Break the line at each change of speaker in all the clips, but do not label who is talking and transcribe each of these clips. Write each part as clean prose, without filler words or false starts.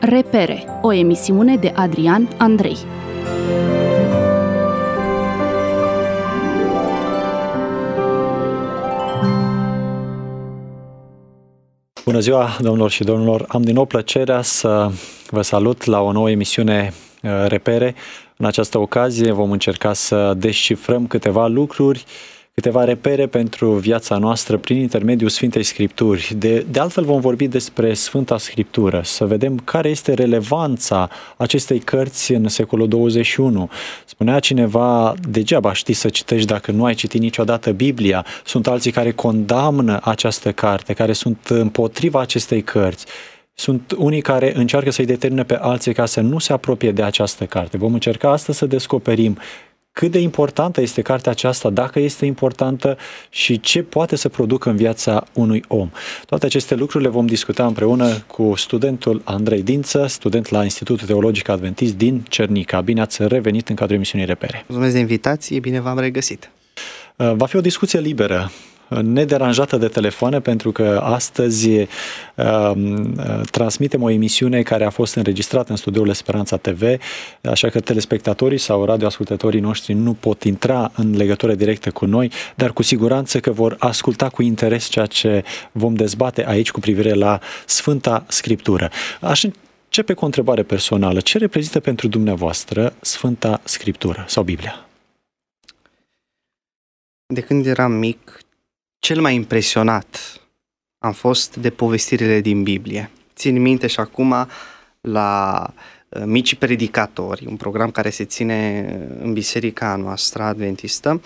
Repere, o emisiune de Adrian Andrei.
Bună ziua, domnilor și domnilor! Am din nou plăcerea să vă salut la o nouă emisiune Repere. În această ocazie vom încerca să descifrăm câteva lucruri, câteva repere pentru viața noastră prin intermediul Sfintei Scripturi. De altfel vom vorbi despre Sfânta Scriptură, să vedem care este relevanța acestei cărți în secolul 21. Spunea cineva, degeaba știi să citești dacă nu ai citit niciodată Biblia. Sunt alții care condamnă această carte, care sunt împotriva acestei cărți. Sunt unii care încearcă să-i determine pe alții ca să nu se apropie de această carte. Vom încerca astăzi să descoperim cât de importantă este cartea aceasta, dacă este importantă și ce poate să producă în viața unui om. Toate aceste lucruri le vom discuta împreună cu studentul Andrei Dință, student la Institutul Teologic Adventist din Cernica. Bine ați revenit în cadrul emisiunii Repere.
Mulțumesc de invitație, bine v-am regăsit.
Va fi o discuție liberă, nederanjată de telefoane, pentru că astăzi transmitem o emisiune care a fost înregistrată în studioul Speranța TV, așa că telespectatorii sau radioascultătorii noștri nu pot intra în legătură directă cu noi, dar cu siguranță că vor asculta cu interes ceea ce vom dezbate aici cu privire la Sfânta Scriptură. Aș începe cu o întrebare personală. Ce reprezintă pentru dumneavoastră Sfânta Scriptură sau Biblia?
De când eram mic, cel mai impresionat am fost de povestirile din Biblie. Țin minte și acum la Mici Predicatori, un program care se ține în biserica noastră adventistă.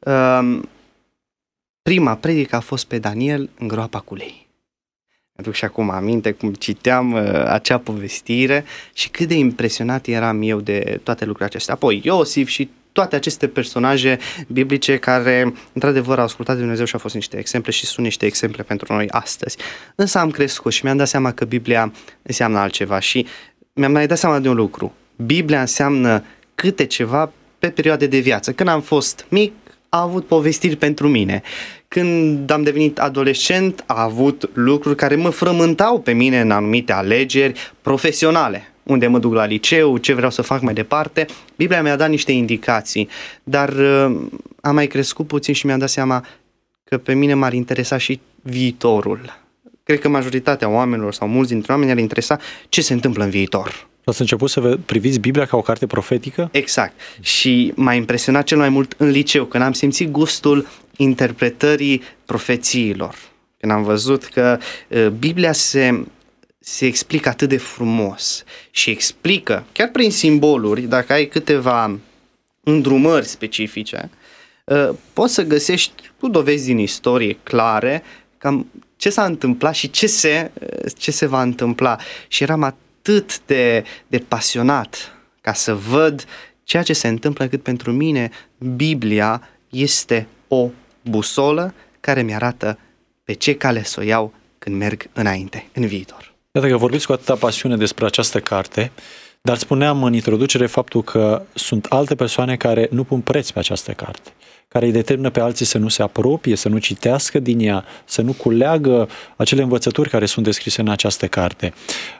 Prima predică a fost pe Daniel în groapa cu lei. Mi-aduc și acum aminte cum citeam acea povestire și cât de impresionat eram eu de toate lucrurile acestea. Apoi Iosif și toate aceste personaje biblice care, într-adevăr, au ascultat de Dumnezeu și au fost niște exemple și sunt niște exemple pentru noi astăzi. Însă am crescut și mi-am dat seama că Biblia înseamnă altceva și mi-am mai dat seama de un lucru. Biblia înseamnă câte ceva pe perioade de viață. Când am fost mic, a avut povestiri pentru mine. Când am devenit adolescent, a avut lucruri care mă frământau pe mine în anumite alegeri profesionale. Unde mă duc la liceu, ce vreau să fac mai departe. Biblia mi-a dat niște indicații, dar am mai crescut puțin și mi-am dat seama că pe mine m-ar interesa și viitorul. Cred că majoritatea oamenilor sau mulți dintre oameni ar interesa ce se întâmplă în viitor.
Ați început să priviți Biblia ca o carte profetică?
Exact. Și m-a impresionat cel mai mult în liceu, când am simțit gustul interpretării profețiilor. Când am văzut că Biblia se explică atât de frumos și explică, chiar prin simboluri, dacă ai câteva îndrumări specifice, poți să găsești cu dovezi din istorie clare cam ce s-a întâmplat și ce se va întâmpla. Și eram atât de pasionat ca să văd ceea ce se întâmplă, cât pentru mine Biblia este o busolă care mi-arată pe ce cale să o iau când merg înainte, în viitor.
Iată că vorbiți cu atâta pasiune despre această carte, dar spuneam în introducere faptul că sunt alte persoane care nu pun preț pe această carte, care îi determină pe alții să nu se apropie, să nu citească din ea, să nu culeagă acele învățături care sunt descrise în această carte.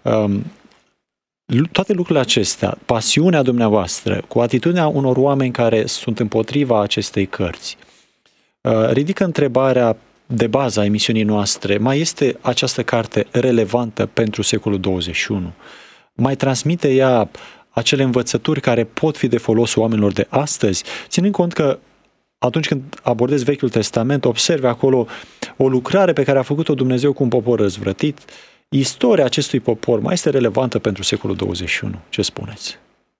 Toate lucrurile acestea, pasiunea dumneavoastră, cu atitudinea unor oameni care sunt împotriva acestei cărți, ridică întrebarea de bază a emisiunii noastre: mai este această carte relevantă pentru secolul 21? Mai transmite ea acele învățături care pot fi de folos oamenilor de astăzi? Ținând cont că atunci când abordezi Vechiul Testament, observi acolo o lucrare pe care a făcut-o Dumnezeu cu un popor răzvrătit. Istoria acestui popor mai este relevantă pentru secolul 21? Ce spuneți?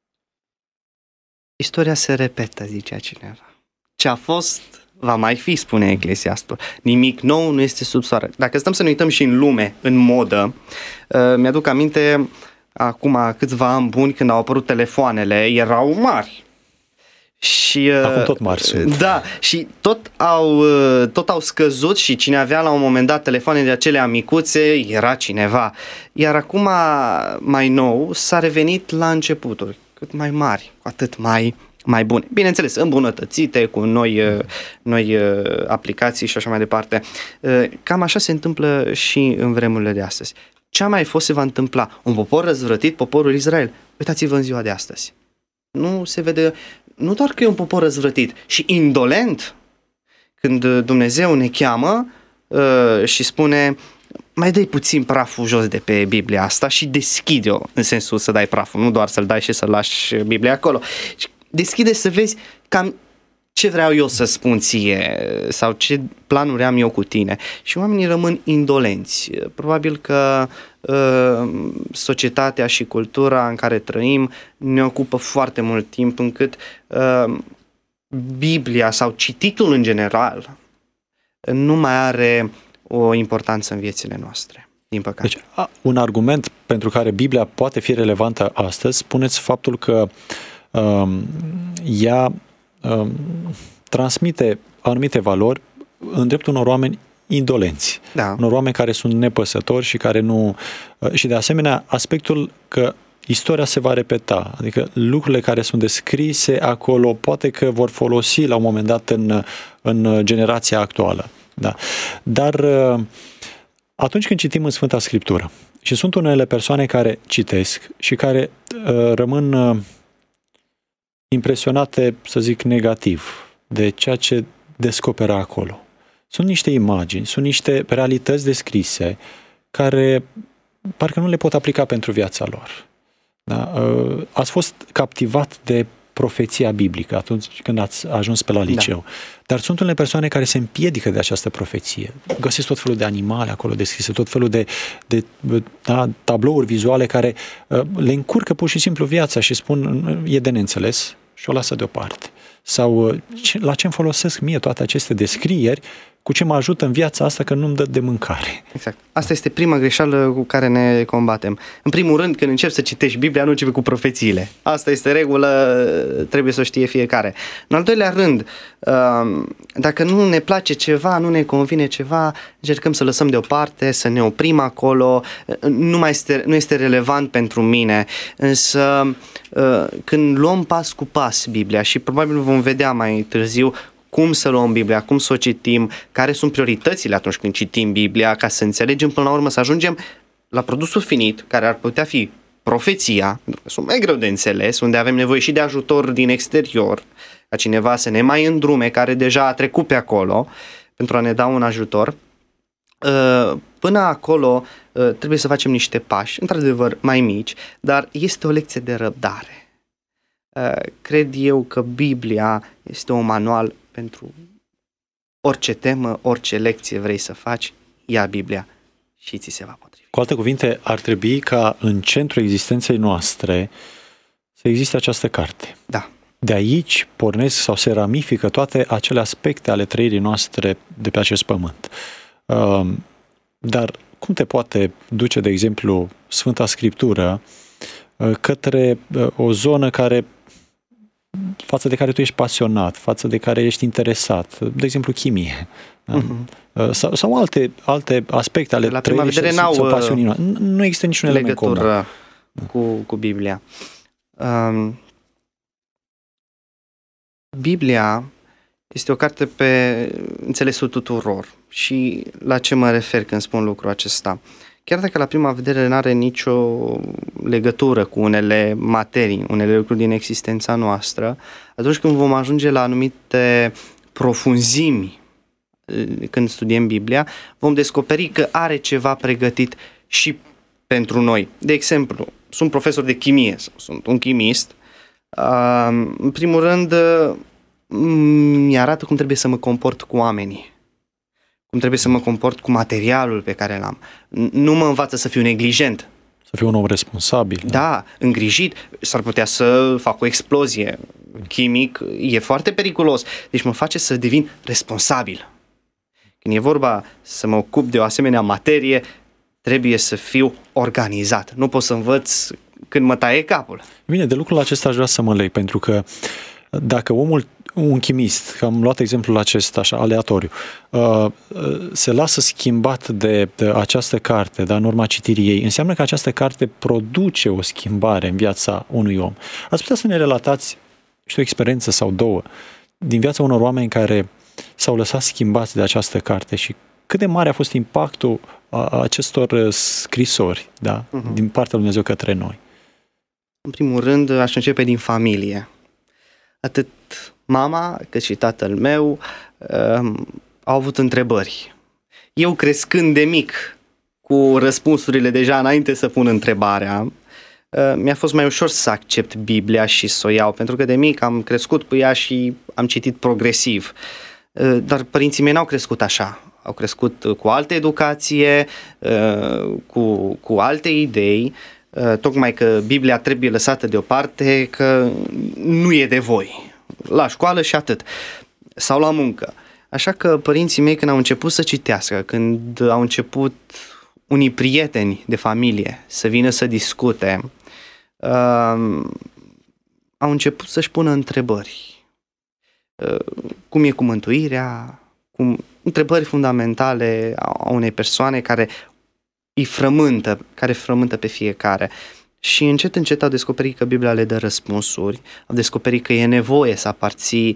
Istoria se repetă, zicea cineva. Ce a fost va mai fi, spune Eclesiastul. Nimic nou nu este sub soare. Dacă stăm să ne uităm și în lume, în modă, mi-aduc aminte acum câțiva ani buni, când au apărut telefoanele, erau mari. Și,
acum tot mari sunt.
Da, și tot au scăzut și cine avea la un moment dat telefoane de acelea micuțe era cineva. Iar acum, mai nou, s-a revenit la începuturi. Cât mai mari, cu atât mai bune. Bineînțeles, îmbunătățite, cu noi aplicații și așa mai departe. Cam așa se întâmplă și în vremurile de astăzi. ce a mai fost se va întâmpla. Un popor răzvrătit, poporul Israel. Uitați-vă în ziua de astăzi. Nu se vede, nu doar că e un popor răzvrătit și indolent, când Dumnezeu ne cheamă și spune, mai dai puțin praful jos de pe Biblia asta și deschide-o, în sensul să dai praful, nu doar să-l dai și să lași Biblia acolo. Deschide să vezi cam ce vreau eu să spun ție sau ce planuri am eu cu tine. Și oamenii rămân indolenți. Probabil că societatea și cultura în care trăim ne ocupă foarte mult timp, încât Biblia sau cititul în general nu mai are o importanță în viețile noastre, din păcate.
Deci, un argument pentru care Biblia poate fi relevantă astăzi, spuneți faptul că ea transmite anumite valori în dreptul unor oameni indolenți, unor oameni care sunt nepăsători și care nu... Și de asemenea, aspectul că istoria se va repeta, adică lucrurile care sunt descrise acolo poate că vor folosi la un moment dat în generația actuală. Da. Dar atunci când citim în Sfânta Scriptură și sunt unele persoane care citesc și care rămân impresionate, să zic, negativ de ceea ce descoperă acolo. Sunt niște imagini, sunt niște realități descrise care parcă nu le pot aplica pentru viața lor. Da? Ați fost captivat de profeția biblică atunci când ați ajuns pe la liceu. Da. Dar sunt unele persoane care se împiedică de această profeție. Găsesc tot felul de animale acolo descrise, tot felul de tablouri vizuale care le încurcă pur și simplu viața și spun e de neînțeles și o lasă deoparte. Sau la ce îmi folosesc mie toate aceste descrieri, cu ce mă ajută în viața asta că nu-mi dă de mâncare.
Exact. Asta este prima greșeală cu care ne combatem. În primul rând, când începi să citești Biblia, nu începi cu profețiile. Asta este regulă, trebuie să o știe fiecare. În al doilea rând, dacă nu ne place ceva, nu ne convine ceva, încercăm să lăsăm deoparte, să ne oprim acolo, nu este relevant pentru mine. Însă, când luăm pas cu pas Biblia, și probabil vom vedea mai târziu cum să luăm Biblia, cum să o citim, care sunt prioritățile atunci când citim Biblia, ca să înțelegem până la urmă, să ajungem la produsul finit, care ar putea fi profeția, pentru că sunt mai greu de înțeles, unde avem nevoie și de ajutor din exterior, ca cineva să ne mai îndrume, care deja a trecut pe acolo, pentru a ne da un ajutor. Până acolo trebuie să facem niște pași, într-adevăr mai mici, dar este o lecție de răbdare. Cred eu că Biblia este un manual pentru orice temă, orice lecție vrei să faci, ia Biblia și ți se va potrivi.
Cu alte cuvinte, ar trebui ca în centrul existenței noastre să existe această carte.
Da.
De aici pornesc sau se ramifică toate acele aspecte ale trăirii noastre de pe acest pământ. Dar cum te poate duce, de exemplu, Sfânta Scriptură către o zonă față de care tu ești pasionat, față de care ești interesat, de exemplu chimie, sau alte aspecte ale trăirii sau pasiunii. Nu există niciun element comun
cu Biblia. Biblia este o carte pe înțelesul tuturor. Și la ce mă refer când spun lucrul acesta? Chiar dacă la prima vedere nu are nicio legătură cu unele materii, unele lucruri din existența noastră, atunci când vom ajunge la anumite profunzimi când studiem Biblia, vom descoperi că are ceva pregătit și pentru noi. De exemplu, sunt profesor de chimie, sunt un chimist. În primul rând, mi-arată cum trebuie să mă comport cu oamenii, cum trebuie să mă comport cu materialul pe care l-am. Nu mă învață să fiu neglijent.
Să fiu un om responsabil.
Da, îngrijit. S-ar putea să fac o explozie. Chimic e foarte periculos. Deci mă face să devin responsabil. Când e vorba să mă ocup de o asemenea materie, trebuie să fiu organizat. Nu pot să învăț când mă taie capul.
Bine, de lucrul acesta aș vrea să mă leg, pentru că dacă un chimist, că am luat exemplul acesta așa, aleatoriu, se lasă schimbat de această carte, dar în urma citirii ei, înseamnă că această carte produce o schimbare în viața unui om. Ați putea să ne relatați și o experiență sau două din viața unor oameni care s-au lăsat schimbați de această carte și cât de mare a fost impactul acestor scrisori, da, din partea lui Dumnezeu către noi?
În primul rând, aș începe din familie. Atât mama cât și tatăl meu au avut întrebări. Eu, crescând de mic, cu răspunsurile deja înainte să pun întrebarea, mi-a fost mai ușor să accept Biblia și să o iau, pentru că de mic am crescut cu ea și am citit progresiv. Dar părinții mei n-au crescut așa. Au crescut cu altă educație, cu alte idei, tocmai că Biblia trebuie lăsată deoparte, că nu e de voi. La școală și atât. Sau la muncă. Așa că părinții mei, când au început să citească, când au început unii prieteni de familie să vină să discute, au început să-și pună întrebări. Cum e cu mântuirea? Întrebări fundamentale a unei persoane care frământă pe fiecare. Și încet, încet au descoperit că Biblia le dă răspunsuri, au descoperit că e nevoie să aparții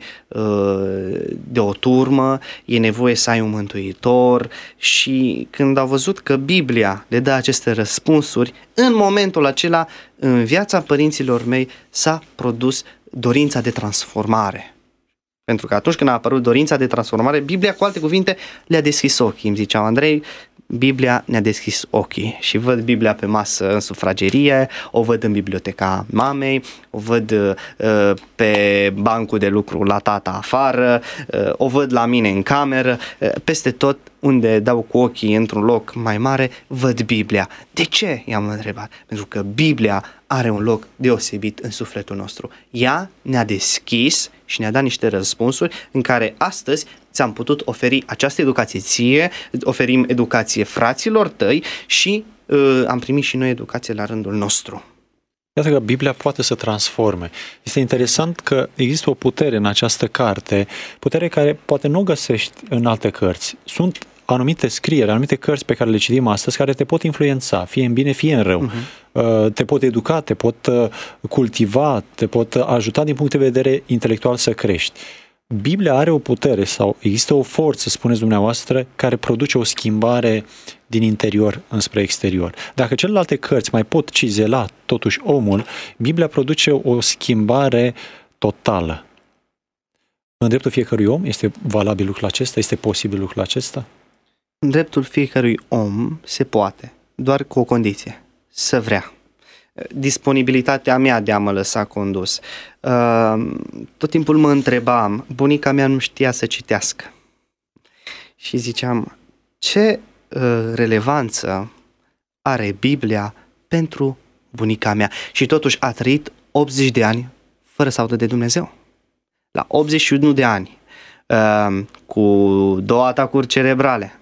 de o turmă, e nevoie să ai un mântuitor, și când au văzut că Biblia le dă aceste răspunsuri, în momentul acela, în viața părinților mei, s-a produs dorința de transformare. Pentru că atunci când a apărut dorința de transformare, Biblia, cu alte cuvinte, le-a deschis ochii. Îmi ziceau: Andrei, Biblia ne-a deschis ochii și văd Biblia pe masă în sufragerie, o văd în biblioteca mamei, o văd pe bancul de lucru la tata afară, o văd la mine în cameră, peste tot unde dau cu ochii într-un loc mai mare, văd Biblia. De ce? I-am întrebat. Pentru că Biblia are un loc deosebit în sufletul nostru. Ea ne-a deschis și ne-a dat niște răspunsuri în care astăzi ți-am putut oferi această educație ție, oferim educație fraților tăi și am primit și noi educație la rândul nostru.
Iată că Biblia poate să transforme. Este interesant că există o putere în această carte, putere care poate nu o găsești în alte cărți. Sunt anumite scrieri, anumite cărți pe care le citim astăzi, care te pot influența, fie în bine, fie în rău. Te pot educa, te pot cultiva, te pot ajuta din punct de vedere intelectual să crești. Biblia are o putere sau există o forță, spuneți dumneavoastră, care produce o schimbare din interior înspre exterior. Dacă celelalte cărți mai pot cizela totuși omul, Biblia produce o schimbare totală. În dreptul fiecărui om este valabil lucrul acesta? Este posibil lucrul acesta?
În dreptul fiecărui om se poate, doar cu o condiție: să vrea. Disponibilitatea mea de a mă lăsa condus. Tot timpul mă întrebam, bunica mea nu știa să citească. Și ziceam, ce relevanță are Biblia pentru bunica mea? Și totuși a trăit 80 de ani fără să audă de Dumnezeu. La 81 de ani, cu 2 atacuri cerebrale,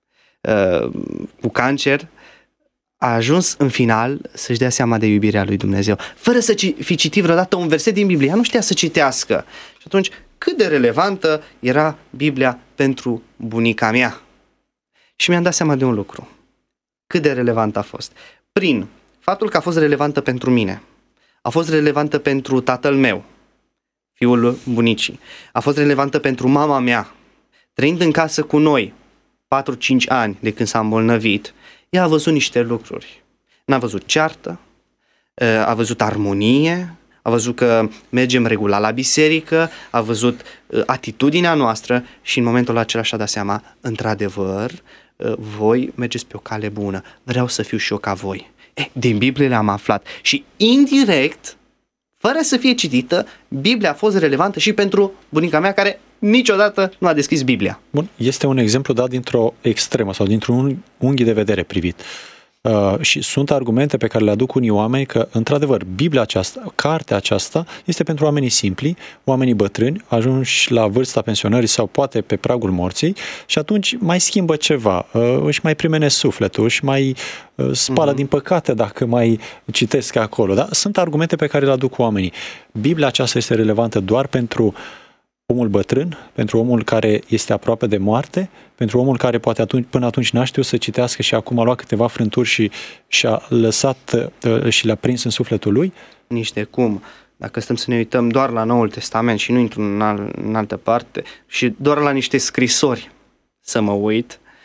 cu cancer, a ajuns în final să-și dea seama de iubirea lui Dumnezeu, fără să fi citit vreodată un verset din Biblie. Ea nu știa să citească. Și atunci, cât de relevantă era Biblia pentru bunica mea? Și mi-am dat seama de un lucru. Cât de relevant a fost. Prin faptul că a fost relevantă pentru mine, a fost relevantă pentru tatăl meu, fiul bunicii, a fost relevantă pentru mama mea, trăind în casă cu noi 4-5 ani de când s-a îmbolnăvit, ea a văzut niște lucruri. N-a văzut ceartă, a văzut armonie, a văzut că mergem regulat la biserică, a văzut atitudinea noastră și în momentul acela și-a dat seama, într-adevăr, voi mergeți pe o cale bună, vreau să fiu și eu ca voi. Din Biblie le-am aflat și indirect, fără să fie citită, Biblia a fost relevantă și pentru bunica mea, care niciodată nu a deschis Biblia.
Bun, este un exemplu dat dintr-o extremă sau dintr-un unghi de vedere privit. Și sunt argumente pe care le aduc unii oameni că, într-adevăr, Biblia aceasta, cartea aceasta, este pentru oamenii simpli, oamenii bătrâni, ajunși la vârsta pensionării sau poate pe pragul morții și atunci mai schimbă ceva, își mai primene sufletul, își mai spală din păcate dacă mai citesc acolo. Da? Sunt argumente pe care le aduc oamenii. Biblia aceasta este relevantă doar pentru omul bătrân, pentru omul care este aproape de moarte, pentru omul care poate până atunci n-a știut să citească și acum a luat câteva frânturi și a lăsat și le-a prins în sufletul lui?
Nici de cum. Dacă stăm să ne uităm doar la Noul Testament și nu intru în altă parte și doar la niște scrisori să mă uit,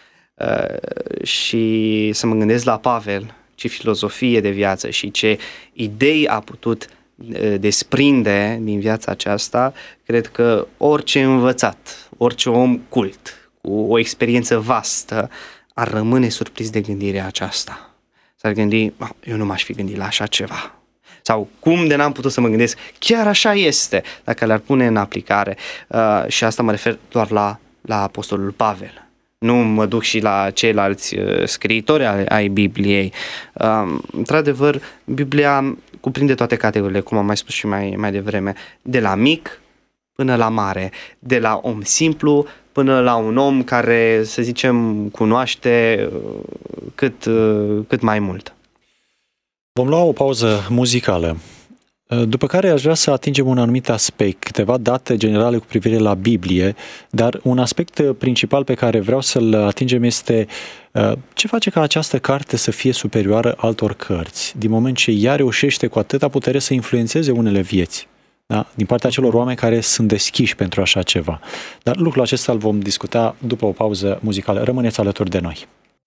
și să mă gândesc la Pavel, ce filozofie de viață și ce idei a putut desprinde din viața aceasta, cred că orice învățat, orice om cult, cu o experiență vastă, ar rămâne surprins de gândirea aceasta. S-ar gândi, eu nu m-aș fi gândit la așa ceva. Sau cum de n-am putut să mă gândesc, chiar așa este, dacă le-ar pune în aplicare. Și asta mă refer doar la apostolul Pavel. Nu mă duc și la ceilalți scriitori ai Bibliei. Într-adevăr, Biblia cuprinde toate categoriile, cum am mai spus și mai devreme, de la mic până la mare, de la om simplu până la un om care, să zicem, cunoaște cât mai mult.
Vom lua o pauză muzicală, după care aș vrea să atingem un anumit aspect, câteva date generale cu privire la Biblie, dar un aspect principal pe care vreau să-l atingem este ce face ca această carte să fie superioară altor cărți, din moment ce ea reușește cu atâta putere să influențeze unele vieți, da? Din partea celor oameni care sunt deschiși pentru așa ceva. Dar lucrul acesta îl vom discuta după o pauză muzicală. Rămâneți alături de noi.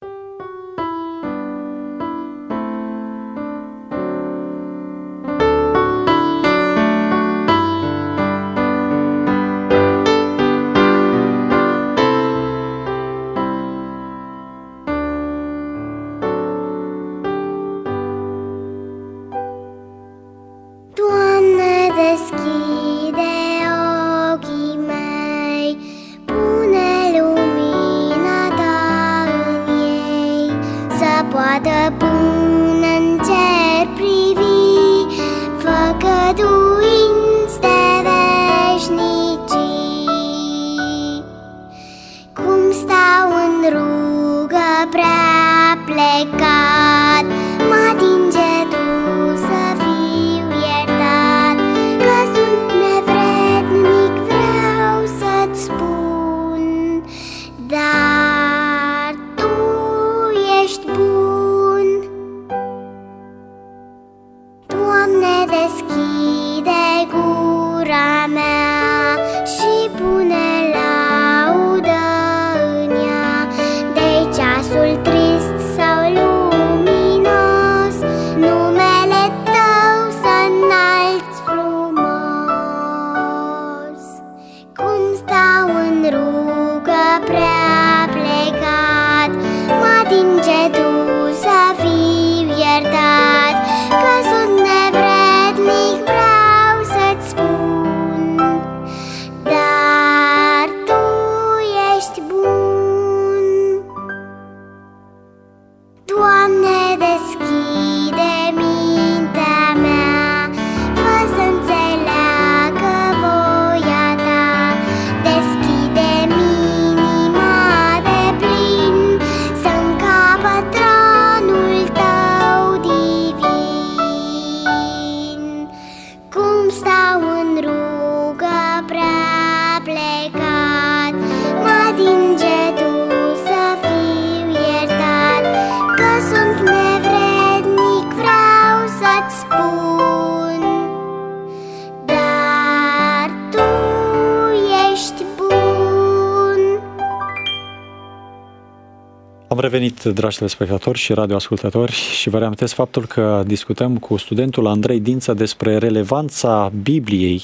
Am revenit, dragi telespectatori și radioascultători, și vă reamintesc faptul că discutăm cu studentul Andrei Dință despre relevanța Bibliei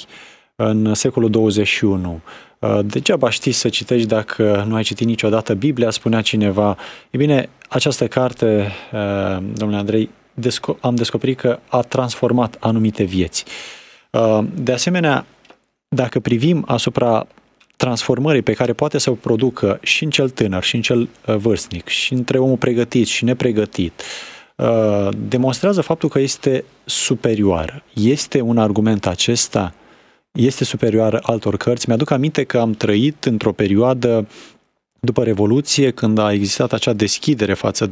în secolul 21. Degeaba știi să citești dacă nu ai citit niciodată Biblia, spunea cineva. E bine, această carte, domnule Andrei, am descoperit că a transformat anumite vieți. De asemenea, dacă privim asupra transformării pe care poate să o producă și în cel tânăr, și în cel vârstnic, și între omul pregătit și nepregătit, demonstrează faptul că este superioară. Este un argument acesta? Este superioară altor cărți? Mi-aduc aminte că am trăit într-o perioadă după Revoluție, când a existat acea deschidere față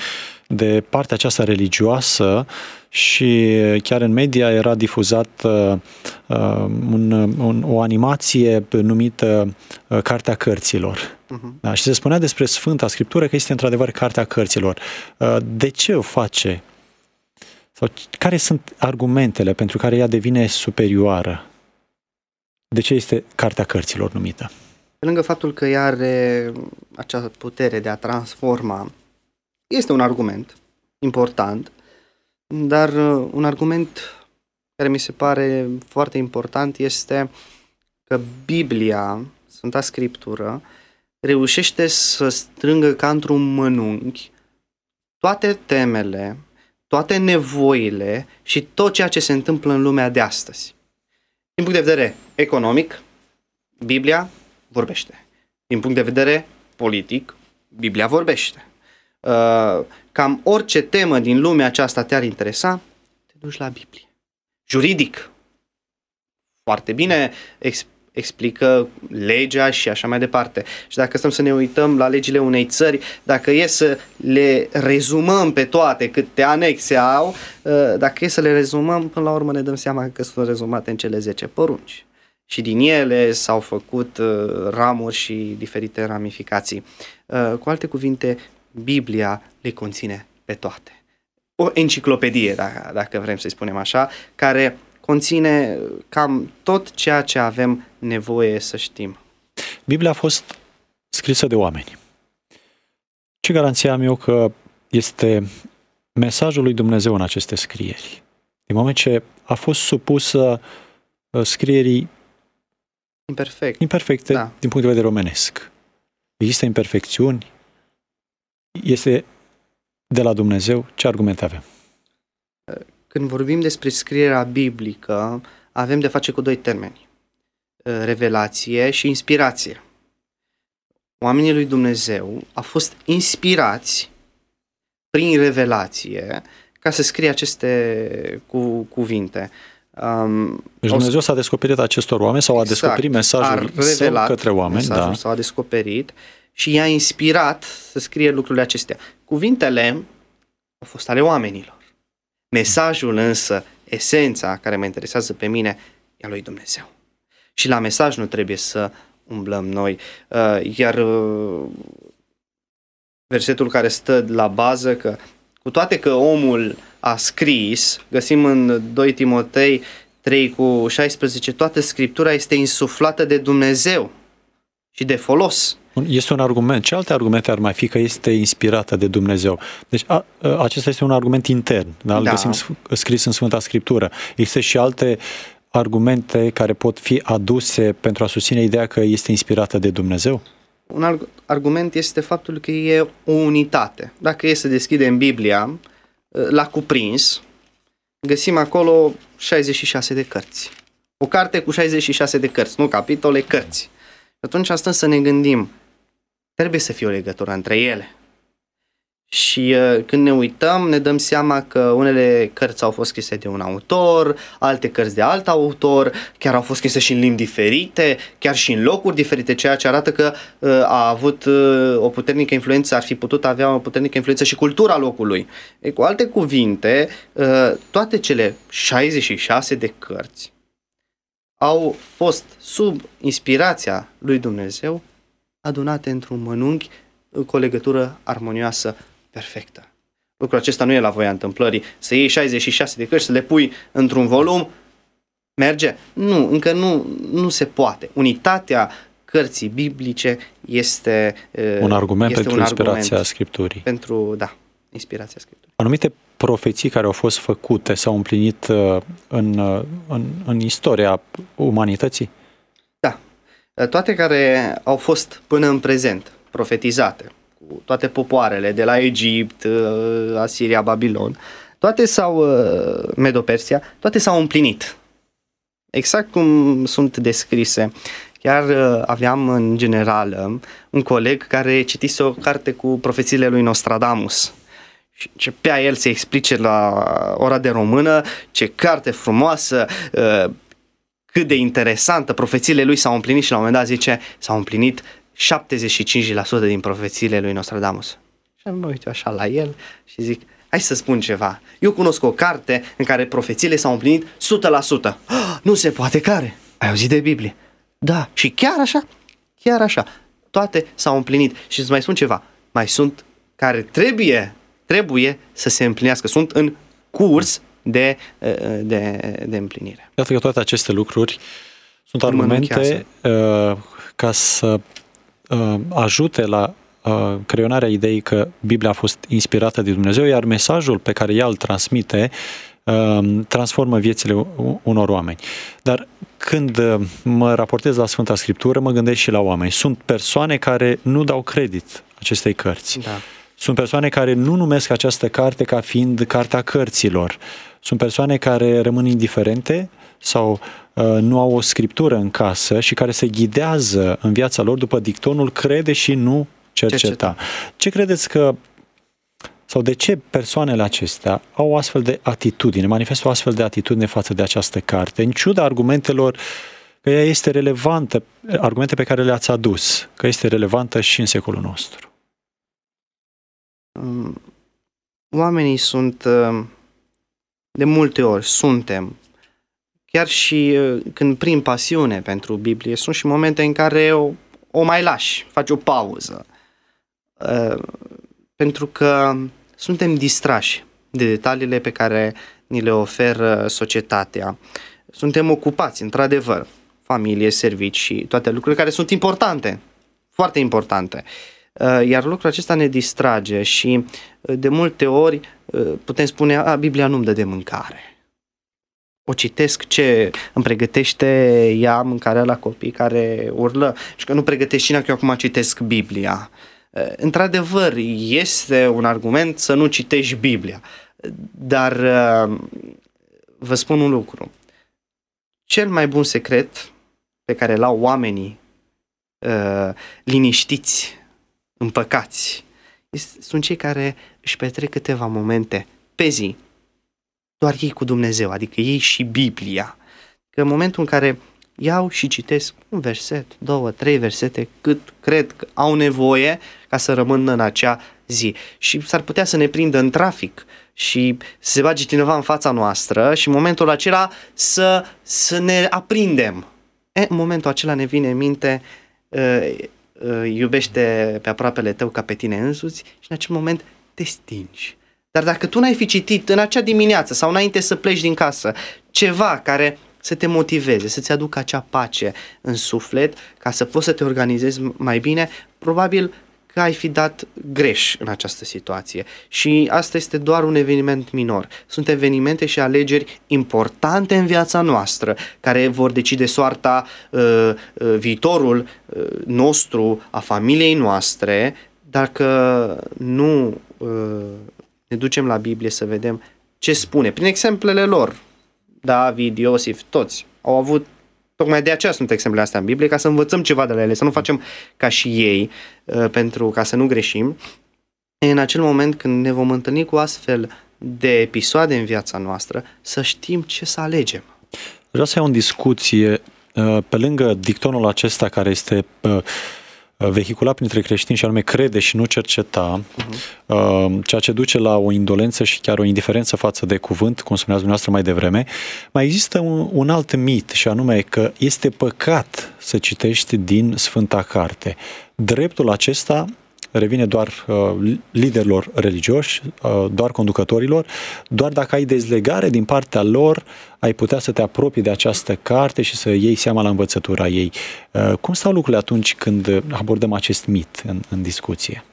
de partea aceasta religioasă, și chiar în media era difuzat o animație numită Cartea Cărților. Uh-huh. Da? Și se spunea despre Sfânta Scriptură că este într-adevăr Cartea Cărților. De ce o face? Sau care sunt argumentele pentru care ea devine superioară? De ce este Cartea Cărților numită?
pe lângă faptul că ea are acea putere de a transforma, este un argument important, dar un argument care mi se pare foarte important este că Biblia, Sfânta Scriptură, reușește să strângă ca într-un mănunchi toate temele, toate nevoile și tot ceea ce se întâmplă în lumea de astăzi. Din punct de vedere economic, Biblia vorbește. Din punct de vedere politic, Biblia vorbește. Cam orice temă din lumea aceasta te-ar interesa, te duci la Biblie. Juridic, foarte bine explică legea și așa mai departe. Și dacă stăm să ne uităm la legile unei țări, dacă e să le rezumăm pe toate câte anexe au, dacă e să le rezumăm, până la urmă ne dăm seama că sunt rezumate în cele 10 porunci. Și din ele s-au făcut ramuri și diferite ramificații. Cu alte cuvinte, Biblia le conține pe toate. O enciclopedie, dacă vrem să-i spunem așa, care conține cam tot ceea ce avem nevoie să știm.
Biblia a fost scrisă de oameni. Ce garanție am eu că este mesajul lui Dumnezeu în aceste scrieri? Din moment ce a fost supusă scrierii imperfecte, da, din punct de vedere omenesc. Există imperfecțiuni? Este de la Dumnezeu? Ce argumente avem?
Când vorbim despre scrierea biblică, avem de face cu 2 termeni. Revelație și inspirație. Oamenii lui Dumnezeu au fost inspirați prin revelație ca să scrie aceste cuvinte.
Deci Dumnezeu s-a descoperit acestor oameni sau a descoperit mesajul său către oameni.
Mesajul s-a descoperit și i-a inspirat să scrie lucrurile acestea. Cuvintele au fost ale oamenilor. Mesajul însă, esența care mă interesează pe mine, e a lui Dumnezeu. Și la mesaj nu trebuie să umblăm noi. Iar versetul care stă la bază, că cu toate că omul a scris, găsim în 2 Timotei 3:16, toată Scriptura este insuflată de Dumnezeu și de folos.
Este un argument. Ce alte argumente ar mai fi că este inspirată de Dumnezeu? Deci acesta este un argument intern, da? Îl găsim scris în Sfânta Scriptură. Există și alte argumente care pot fi aduse pentru a susține ideea că este inspirată de Dumnezeu?
Un argument este faptul că e o unitate. Dacă e să deschidem Biblia, la cuprins, găsim acolo 66 de cărți. O carte cu 66 de cărți, nu capitole, cărți. Atunci stăm să ne gândim, trebuie să fie o legătură între ele. Și când ne uităm, ne dăm seama că unele cărți au fost scrise de un autor, alte cărți de alt autor, chiar au fost scrise și în limbi diferite, chiar și în locuri diferite, ceea ce arată că a avut o puternică influență, ar fi putut avea o puternică influență și cultura locului. Cu alte cuvinte, toate cele 66 de cărți au fost sub inspirația lui Dumnezeu adunate într-un mănunchi cu o legătură armonioasă perfectă. Lucrul acesta nu e la voia întâmplării. Să iei 66 de cărți, să le pui într-un volum, merge? Nu, încă nu se poate. Unitatea cărții biblice este
un argument pentru inspirația Scripturii.
Inspirația Scripturii.
Anumite profeții care au fost făcute s-au împlinit în istoria umanității?
Da. Toate care au fost până în prezent profetizate, cu toate popoarele de la Egipt, Asiria, Babilon, toate Medo-Persia, toate s-au împlinit. Exact cum sunt descrise. Chiar aveam în general un coleg care citise o carte cu profețiile lui Nostradamus. Și începea el să explice la ora de română ce carte frumoasă, cât de interesantă, profețiile lui s-au împlinit și la un moment dat zice, s-au împlinit 75% din profețiile lui Nostradamus. Și mă uit așa la el și zic, hai să spun ceva. Eu cunosc o carte în care profețiile s-au împlinit 100%. Nu se poate, care? Ai auzit de Biblie? Da, și chiar așa? Chiar așa. Toate s-au împlinit. Și îți mai spun ceva. Mai sunt care trebuie să se împlinească. Sunt în curs de împlinire.
Iată că toate aceste lucruri sunt argumente ca să ajute la creionarea ideii că Biblia a fost inspirată de Dumnezeu, iar mesajul pe care ea îl transmite transformă viețile unor oameni. Dar când mă raportez la Sfânta Scriptură, mă gândesc și la oameni. Sunt persoane care nu dau credit acestei cărți.
Da.
Sunt persoane care nu numesc această carte ca fiind cartea cărților. Sunt persoane care rămân indiferente sau nu au o scriptură în casă și care se ghidează în viața lor după dictonul crede și nu cerceta. Ce credeți că, sau de ce persoanele acestea au o astfel de atitudine, manifestă o astfel de atitudine față de această carte, în ciuda argumentelor că ea este relevantă, argumente pe care le-ați adus, că este relevantă și în secolul nostru?
Oamenii sunt, de multe ori suntem, chiar și când prin pasiune pentru Biblie, sunt și momente în care o mai lași, faci o pauză. Pentru că suntem distrași de detaliile pe care ni le oferă societatea. Suntem ocupați, într-adevăr, familie, servici și toate lucrurile care sunt importante, foarte importante. Iar lucrul acesta ne distrage și de multe ori putem spune, Biblia nu-mi dă de mâncare. O citesc, ce îmi pregătește ea mâncarea la copii care urlă și că nu pregătești cina că eu acum citesc Biblia. Într-adevăr, este un argument să nu citești Biblia, dar vă spun un lucru. Cel mai bun secret pe care l-au oamenii liniștiți, împăcați, sunt cei care își petrec câteva momente pe zi, doar ei cu Dumnezeu, adică ei și Biblia. Că în momentul în care iau și citesc un verset, 2, 3 versete, cât cred că au nevoie ca să rămână în acea zi. Și s-ar putea să ne prindă în trafic și să se bage cineva în fața noastră și în momentul acela să ne aprindem. În momentul acela ne vine în minte, iubește pe aproapele tău ca pe tine însuți și în acel moment te stingi. Dar dacă tu n-ai fi citit în acea dimineață sau înainte să pleci din casă ceva care să te motiveze, să-ți aducă acea pace în suflet, ca să poți să te organizezi mai bine, probabil că ai fi dat greș în această situație. Și asta este doar un eveniment minor. Sunt evenimente și alegeri importante în viața noastră, care vor decide soarta, viitorul nostru, a familiei noastre, dacă nu ne ducem la Biblie să vedem ce spune. Prin exemplele lor, David, Iosif, toți au avut, tocmai de aceea sunt exemplele astea în Biblie, ca să învățăm ceva de la ele, să nu facem ca și ei, pentru ca să nu greșim. În acel moment când ne vom întâlni cu astfel de episoade în viața noastră, să știm ce să alegem.
Vreau să iau în discuție, pe lângă dictonul acesta care este vehiculat printre creștini și anume crede și nu cerceta, ceea ce duce la o indolență și chiar o indiferență față de cuvânt, cum spuneați dumneavoastră mai devreme, mai există un alt mit și anume că este păcat să citești din Sfânta Carte. Dreptul acesta revine doar liderilor religioși, doar conducătorilor, doar dacă ai dezlegare din partea lor, ai putea să te apropii de această carte și să iei seama la învățătura ei. Cum stau lucrurile atunci când abordăm acest mit în discuție?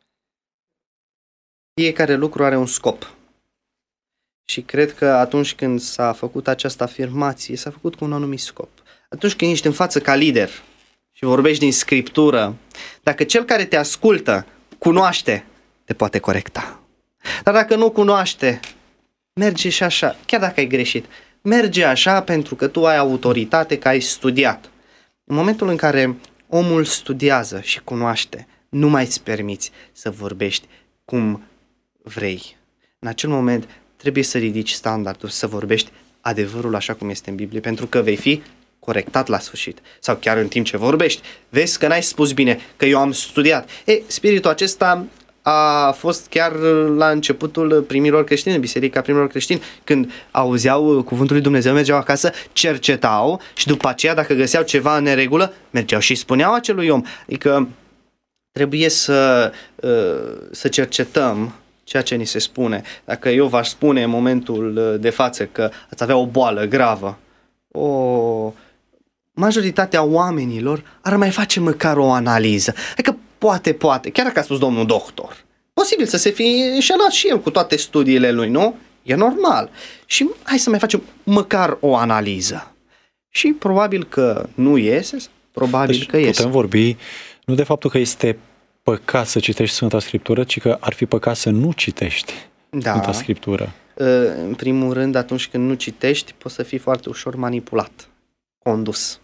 Fiecare lucru are un scop. Și cred că atunci când s-a făcut această afirmație, s-a făcut cu un anumit scop. Atunci când ești în față ca lider și vorbești din Scriptură, dacă cel care te ascultă cunoaște, te poate corecta. Dar dacă nu cunoaște, merge și așa, chiar dacă ai greșit, merge așa pentru că tu ai autoritate, că ai studiat. În momentul în care omul studiază și cunoaște, nu mai îți permiți să vorbești cum vrei. În acel moment trebuie să ridici standardul, să vorbești adevărul așa cum este în Biblie, pentru că vei fi corectat la sfârșit. Sau chiar în timp ce vorbești, vezi că n-ai spus bine, că eu am studiat. Spiritul acesta a fost chiar la începutul primilor creștini, în biserica primilor creștini, când auzeau cuvântul lui Dumnezeu, mergeau acasă, cercetau și după aceea, dacă găseau ceva în neregulă, mergeau și spuneau acelui om. Adică trebuie să cercetăm ceea ce ni se spune. Dacă eu v-aș spune în momentul de față că ați avea o boală gravă, majoritatea oamenilor ar mai face măcar o analiză. Adică poate, chiar dacă a spus domnul doctor, posibil să se fi înșelat și el cu toate studiile lui, nu? E normal. Și hai să mai facem măcar o analiză. Și probabil că nu iese, probabil că iese.
Putem vorbi nu de faptul că este păcat să citești Sfânta Scriptură, ci că ar fi păcat să nu citești Sfânta Scriptură.
În primul rând, atunci când nu citești, poți să fii foarte ușor manipulat, condus.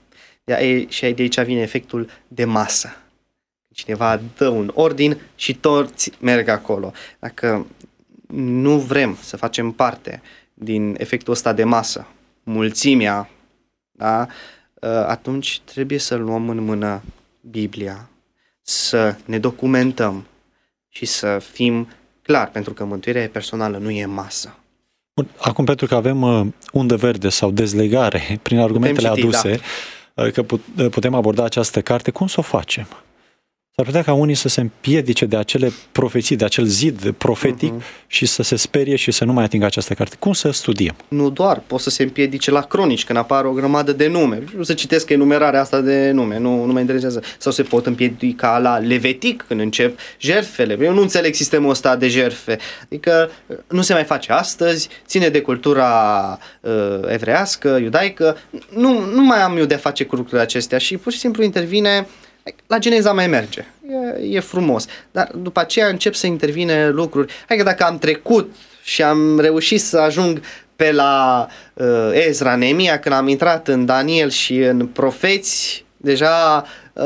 Și de aici vine efectul de masă. Cineva dă un ordin și toți merg acolo. Dacă nu vrem să facem parte din efectul ăsta de masă, mulțimea, da? Atunci trebuie să luăm în mână Biblia, să ne documentăm și să fim clar, pentru că mântuirea personală nu e masă.
Acum, pentru că avem undă verde sau dezlegare prin argumentele aduse, că putem aborda această carte, cum să o facem? S-ar putea ca unii să se împiedice de acele profeții, de acel zid profetic și să se sperie și să nu mai atingă această carte. Cum să studiem?
Nu doar, pot să se împiedice la cronici, când apare o grămadă de nume. Nu să citesc enumerarea asta de nume, nu mă interesează. Sau se pot împiedica la Levitic, când încep jertfele. Eu nu înțeleg sistemul ăsta de jertfe. Adică nu se mai face astăzi, ține de cultura evrească, iudaică. Nu mai am eu de a face cu lucrurile acestea și pur și simplu intervine. La Geneza mai merge, e frumos, dar după aceea încep să intervine lucruri. Hai că dacă am trecut și am reușit să ajung pe la Ezra, Neemia, când am intrat în Daniel și în profeți, deja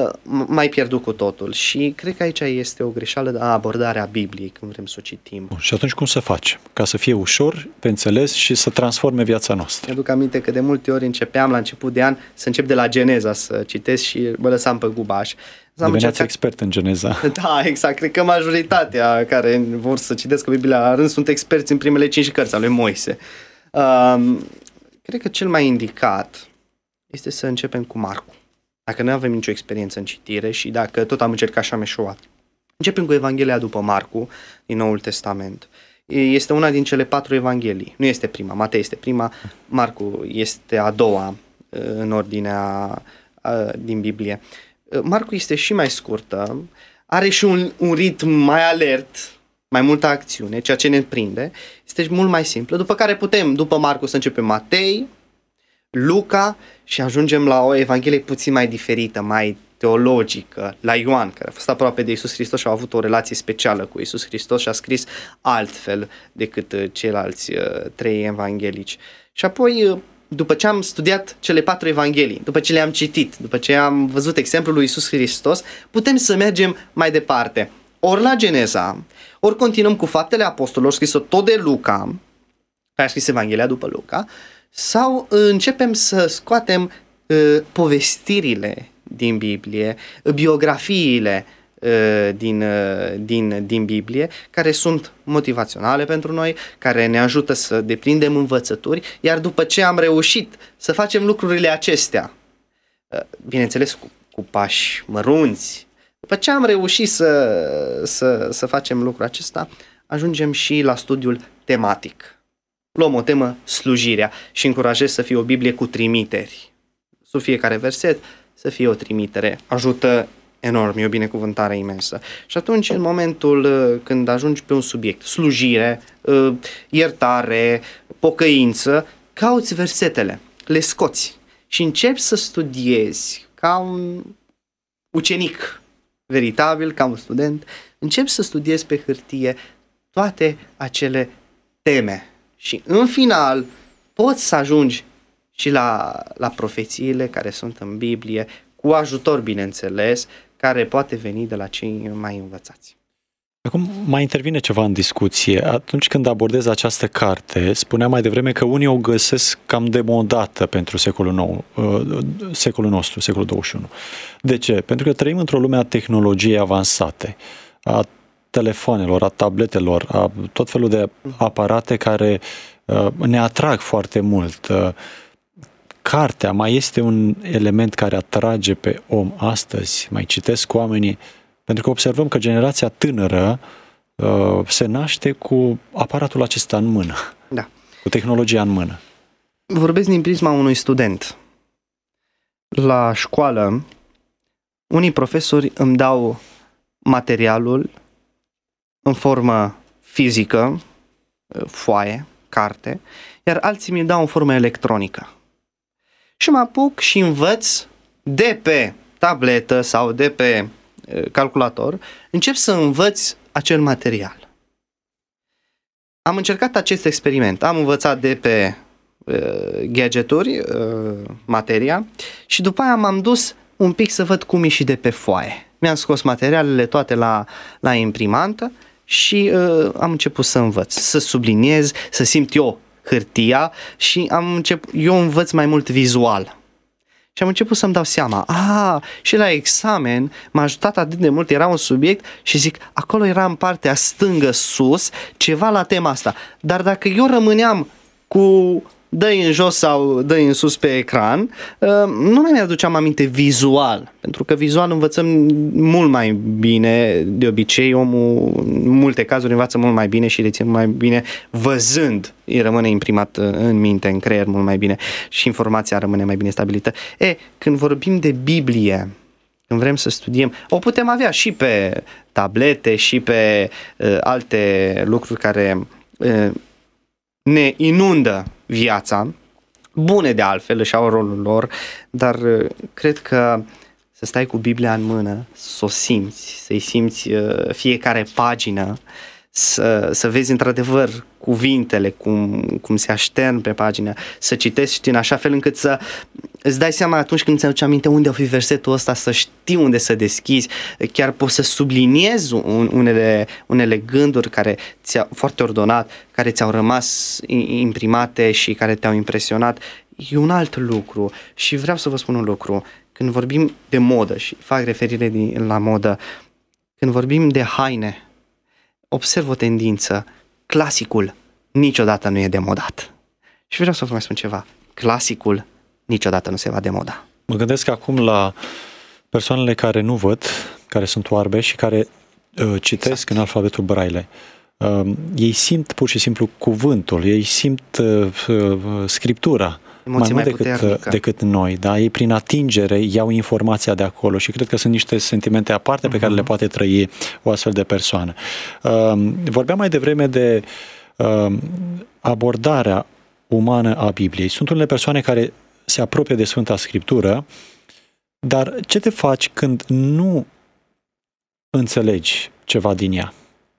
mai pierdut cu totul. Și cred că aici este o greșeală a abordarea Bibliei când vrem să o citim.
Și atunci cum să facem? Ca să fie ușor, pe înțeles și să transforme viața noastră.
Mi-aduc aminte că de multe ori începeam la început de an să încep de la Geneza să citesc și mă lăsam pe gubaș.
Deveneați expert în Geneza.
Da, exact. Cred că majoritatea care vor să citească Biblia la rând sunt experți în primele 5 cărți ale lui Moise. Cred că cel mai indicat este să începem cu Marcu. Dacă nu avem nicio experiență în citire și dacă tot am încercat și am eșuat. Începem cu Evanghelia după Marcu, din Noul Testament. Este una din cele 4 evanghelii. Nu este prima, Matei este prima, Marcu este a doua în ordinea din Biblie. Marcu este și mai scurtă, are și un ritm mai alert, mai multă acțiune, ceea ce ne prinde. Este mult mai simplă, după care putem, după Marcu, să începem Matei, Luca și ajungem la o evanghelie puțin mai diferită, mai teologică, la Ioan, care a fost aproape de Iisus Hristos și a avut o relație specială cu Iisus Hristos și a scris altfel decât ceilalți 3 evanghelici. Și apoi, după ce am studiat cele 4 evanghelii, după ce le-am citit, după ce am văzut exemplul lui Iisus Hristos, putem să mergem mai departe. Ori la Geneza, ori continuăm cu Faptele Apostolilor, scris-o tot de Luca, care a scris Evanghelia după Luca, sau începem să scoatem povestirile din Biblie, biografiile din Biblie, care sunt motivaționale pentru noi, care ne ajută să deprindem învățături, iar după ce am reușit să facem lucrurile acestea, bineînțeles cu pași mărunți, după ce am reușit să facem lucrul acesta, ajungem și la studiul tematic. Luăm o temă, slujirea, și încurajez să fie o Biblie cu trimiteri. Sub fiecare verset să fie o trimitere. Ajută enorm, e o binecuvântare imensă. Și atunci, în momentul când ajungi pe un subiect, slujire, iertare, pocăință, cauți versetele, le scoți și începi să studiezi ca un ucenic veritabil, ca un student, începi să studiezi pe hârtie toate acele teme. Și în final poți să ajungi și la profețiile care sunt în Biblie, cu ajutor, bineînțeles, care poate veni de la cei mai învățați.
Acum mai intervine ceva în discuție. Atunci când abordez această carte, spuneam mai devreme că unii o găsesc cam demodată pentru secolul nostru, secolul 21. De ce? Pentru că trăim într-o lume a tehnologiei avansate, a telefonelor, a tabletelor, a tot felul de aparate care ne atrag foarte mult. Cartea mai este un element care atrage pe om astăzi. Mai citesc cu oamenii, pentru că observăm că generația tânără se naște cu aparatul acesta în mână, cu tehnologia în mână.
Vorbesc din prisma unui student. la școală, unii profesori îmi dau materialul în formă fizică, foaie, carte, iar alții mi-l dau în formă electronică. Și mă apuc și învăț de pe tabletă sau de pe calculator, încep să învăț acel material. Am încercat acest experiment, am învățat de pe gadgeturi materia și după aia m-am dus un pic să văd cum e și de pe foaie. Mi-am scos materialele toate la imprimantă și am început să învăț, să subliniez, să simt eu hârtia și eu învăț mai mult vizual. Și am început să-mi dau seama, și la examen m-a ajutat atât de mult, era un subiect și zic, acolo era în partea stângă sus, ceva la tema asta. Dar dacă eu rămâneam cu dă-i în jos sau dă-i în sus pe ecran, nu mai mi-aduceam aminte vizual, pentru că vizual învățăm mult mai bine, de obicei omul în multe cazuri învață mult mai bine și reține mai bine văzând, îi rămâne imprimat în minte, în creier mult mai bine și informația rămâne mai bine stabilită. Când vorbim de Biblie, când vrem să studiem, o putem avea și pe tablete și pe alte lucruri care ne inundă viața, bune de altfel, își au rolul lor, dar cred că să stai cu Biblia în mână, să o simți, să-i simți fiecare pagină, să vezi într-adevăr cuvintele, cum se aștern pe pagină, să citești în așa fel încât să îți dai seama atunci când ți-aduce aminte unde o fi versetul ăsta, să știi unde să deschizi, chiar poți să subliniezi unele gânduri care foarte ordonat, care ți-au rămas imprimate și care te-au impresionat. E un alt lucru și vreau să vă spun un lucru. Când vorbim de modă și fac referire la modă, când vorbim de haine, observ o tendință. Clasicul niciodată nu e demodat. Și vreau să vă mai spun ceva. Clasicul niciodată nu se va demoda.
Mă gândesc acum la persoanele care nu văd, care sunt oarbe și care citesc în alfabetul Braille. Ei simt pur și simplu cuvântul, ei simt scriptura. Mai mult decât noi, da? Ei prin atingere iau informația de acolo și cred că sunt niște sentimente aparte pe care le poate trăi o astfel de persoană. Vorbeam mai devreme de abordarea umană a Bibliei. Sunt unele persoane care se apropie de Sfânta Scriptură, dar ce te faci când nu înțelegi ceva din ea?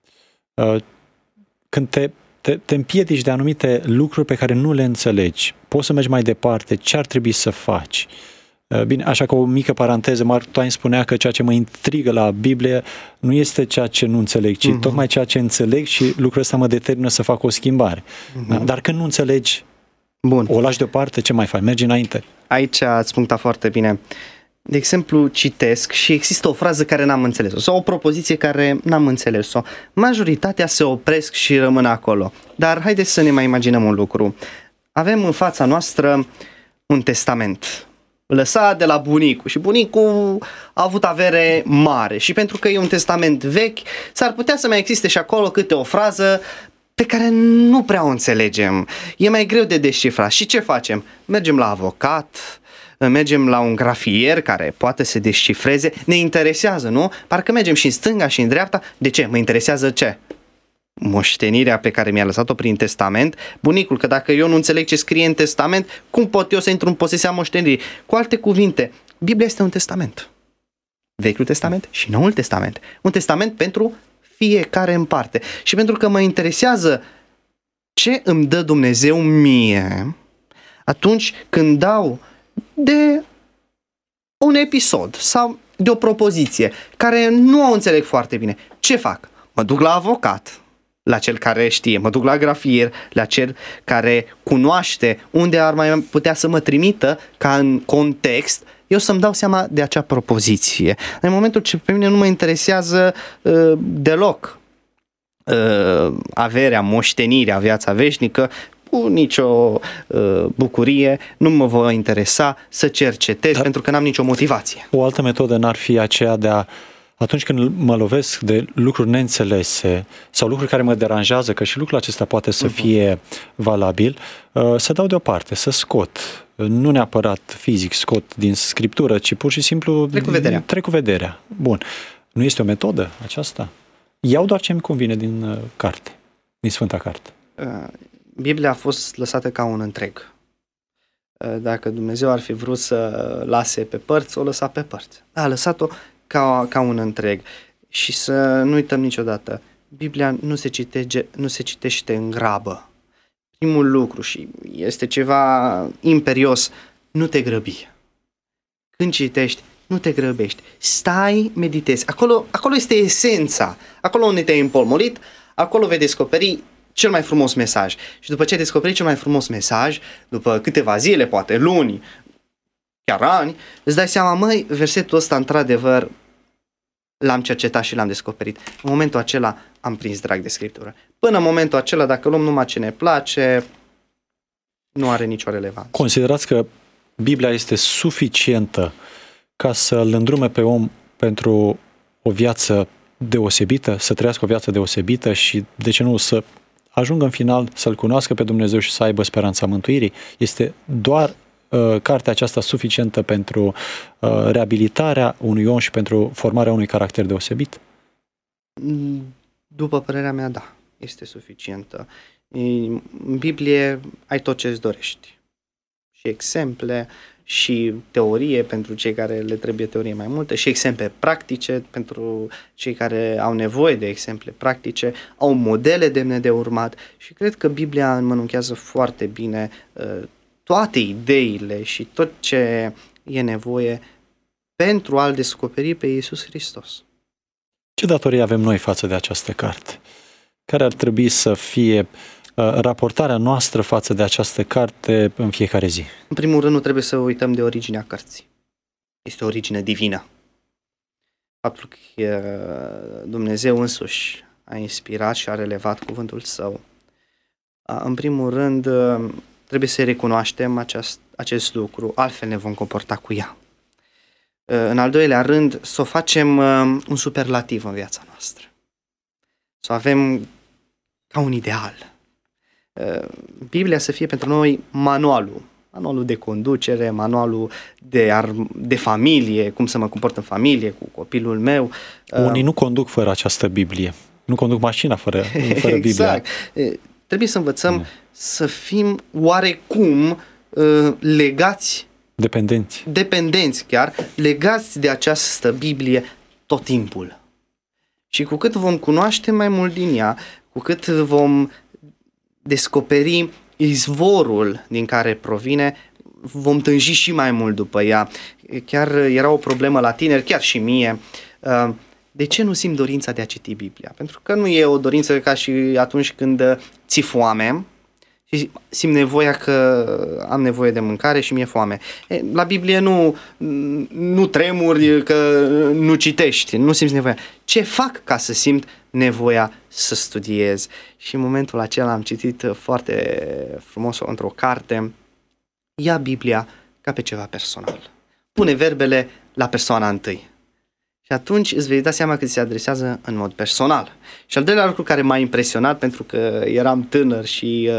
Când te împiedici de anumite lucruri pe care nu le înțelegi. Poți să mergi mai departe. Ce ar trebui să faci? Bine, așa că o mică paranteză, Mark Twain spunea că ceea ce mă intrigă la Biblie nu este ceea ce nu înțeleg, ci tocmai ceea ce înțeleg și lucrul ăsta mă determină să fac o schimbare. Dar când nu înțelegi, o lași deoparte, ce mai faci? Mergi înainte.
Aici ați punctat foarte bine. De exemplu, citesc și există o frază care n-am înțeles-o sau o propoziție care n-am înțeles-o. Majoritatea se opresc și rămân acolo. Dar haideți să ne mai imaginăm un lucru. Avem în fața noastră un testament lăsat de la bunicul și bunicul a avut avere mare și pentru că e un testament vechi, s-ar putea să mai existe și acolo câte o frază pe care nu prea o înțelegem. E mai greu de descifrat. Și ce facem? Mergem la avocat, mergem la un grafier care poate să descifreze, ne interesează, nu? Parcă mergem și în stânga și în dreapta. De ce? Mă interesează ce? Moștenirea pe care mi-a lăsat-o prin testament, bunicul, că dacă eu nu înțeleg ce scrie în testament, cum pot eu să intru în posesia moștenirii? Cu alte cuvinte, Biblia este un testament. Vechiul Testament și Noul Testament. Un testament pentru fiecare în parte. Și pentru că mă interesează ce îmi dă Dumnezeu mie, atunci când dau de un episod sau de o propoziție care nu o înțeleg foarte bine, ce fac? Mă duc la avocat, la cel care știe, mă duc la grafier, la cel care cunoaște unde ar mai putea să mă trimită ca în context eu să-mi dau seama de acea propoziție. În momentul ce pe mine nu mă interesează deloc averea, moștenirea, viața veșnică, cu nicio bucurie, nu mă voi interesa să cercetez pentru că n-am nicio motivație.
O altă metodă n-ar fi aceea de atunci când mă lovesc de lucruri neînțelese sau lucruri care mă deranjează, că și lucrul acesta poate să fie valabil, să dau deoparte, să scot. nu neapărat fizic scot din Scriptură, ci pur și simplu trec cu vederea. Bun. Nu este o metodă aceasta? Iau doar ce îmi convine din carte, din Sfânta Carte.
Biblia a fost lăsată ca un întreg. Dacă Dumnezeu ar fi vrut să lase pe părți, o lăsa pe părți. A lăsat-o ca un întreg. Și să nu uităm niciodată, Biblia nu se citește în grabă. Primul lucru, și este ceva imperios, nu te grăbi. Când citești, nu te grăbești. Stai, meditezi. Acolo este esența. Acolo unde te-ai împolmolit, acolo vei descoperi cel mai frumos mesaj. Și după ce ai descoperit cel mai frumos mesaj, după câteva zile, poate luni, chiar ani, îți dai seama, măi, versetul ăsta într-adevăr l-am cercetat și l-am descoperit. În momentul acela am prins drag de Scriptură. Până în momentul acela, dacă luăm numai ce ne place, nu are nicio relevanță.
Considerați că Biblia este suficientă ca să-l îndrume pe om pentru o viață deosebită, să trăiască o viață deosebită și, de ce nu, să ajungă în final să-L cunoască pe Dumnezeu și să aibă speranța mântuirii? Este doar cartea aceasta suficientă pentru reabilitarea unui om și pentru formarea unui caracter deosebit?
După părerea mea, da, este suficientă. În Biblie ai tot ce îți dorești. Și exemple, și teorie pentru cei care le trebuie teorie mai multă, și exemple practice pentru cei care au nevoie de exemple practice, au modele demne de urmat și cred că Biblia înmănunchează foarte bine toate ideile și tot ce e nevoie pentru a-L descoperi pe Iisus Hristos.
Ce datorie avem noi față de această carte? Care ar trebui să fie raportarea noastră față de această carte în fiecare zi?
În primul rând, nu trebuie să uităm de originea cărții. Este o origine divină. Faptul că Dumnezeu însuși a inspirat și a relevat cuvântul Său. În primul rând, trebuie să recunoaștem acest lucru, altfel ne vom comporta cu ea. În al doilea rând, să o facem un superlativ în viața noastră. Să o avem ca un ideal. Biblia să fie pentru noi manualul de conducere, manualul de familie, cum să mă comport în familie, cu copilul meu.
Unii nu conduc fără această Biblie. Nu conduc mașina fără Biblia.
Exact. Trebuie să învățăm să fim oarecum legați, dependenți chiar, legați de această Biblie tot timpul. Și cu cât vom cunoaște mai mult din ea, cu cât vom descoperi izvorul din care provine, vom tânji și mai mult după ea. Chiar era o problemă la tineri, chiar și mie. De ce nu simt dorința de a citi Biblia? Pentru că nu e o dorință ca și atunci când ți foame și simt nevoia că am nevoie de mâncare și mi-e foame. La Biblie nu tremuri că nu citești, nu simți nevoia. Ce fac ca să simt nevoia să studiez? Și în momentul acela am citit foarte frumos într-o carte, ia Biblia ca pe ceva personal. Pune verbele la persoana întâi. Și atunci îți vei da seama că ți se adresează în mod personal. Și al doilea lucru care m-a impresionat, pentru că eram tânăr și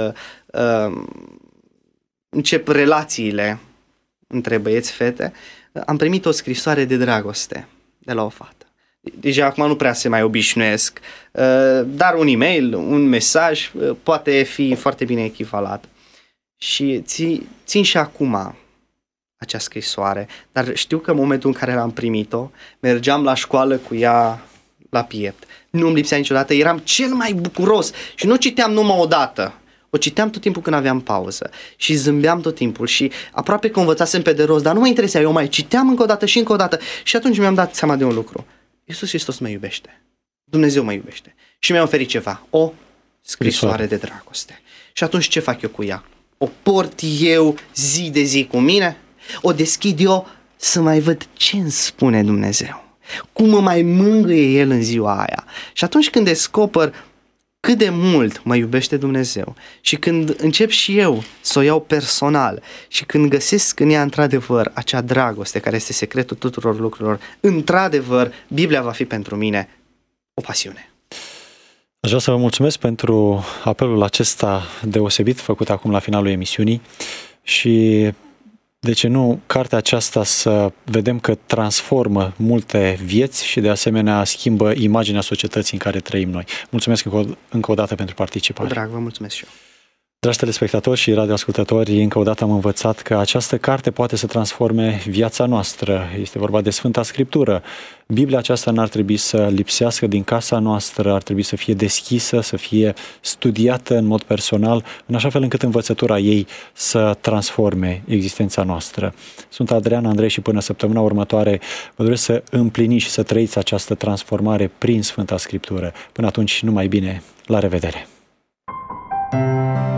încep relațiile între băieți-fete, am primit o scrisoare de dragoste de la o fată. Deja acum nu prea se mai obișnuiesc, dar un e-mail, un mesaj poate fi foarte bine echivalat. Și țin și acum acea scrisoare, dar știu că în momentul în care l-am primit-o, mergeam la școală cu ea la piept. Nu-mi lipsea niciodată, eram cel mai bucuros și nu citeam numai o dată. O citeam tot timpul când aveam pauză și zâmbeam tot timpul și aproape că învățasem pe de rost, dar nu mă interesa, eu mai citeam încă o dată și încă o dată și atunci mi-am dat seama de un lucru. Iisus Hristos mă iubește. Dumnezeu mă iubește. Și mi-a oferit ceva, o scrisoare de dragoste. Și atunci ce fac eu cu ea? O port eu zi de zi cu mine? O deschid eu să mai văd ce îmi spune Dumnezeu? Cum mă mai mângâie El în ziua aia? Și atunci când descoper cât de mult mă iubește Dumnezeu și când încep și eu să o iau personal și când găsesc în ea într-adevăr acea dragoste care este secretul tuturor lucrurilor, într-adevăr Biblia va fi pentru mine o pasiune.
Aș vrea să vă mulțumesc pentru apelul acesta deosebit făcut acum la finalul emisiunii și De ce nu cartea aceasta să vedem că transformă multe vieți și de asemenea schimbă imaginea societății în care trăim noi. Mulțumesc încă o dată pentru participare.
Cu drag, vă mulțumesc și eu.
Dragi telespectatori și radioascultători, încă o dată am învățat că această carte poate să transforme viața noastră. Este vorba de Sfânta Scriptură. Biblia aceasta n-ar trebui să lipsească din casa noastră, ar trebui să fie deschisă, să fie studiată în mod personal, în așa fel încât învățătura ei să transforme existența noastră. Sunt Adrian Andrei și până săptămâna următoare vă doresc să împliniți și să trăiți această transformare prin Sfânta Scriptură. Până atunci, numai bine, la revedere!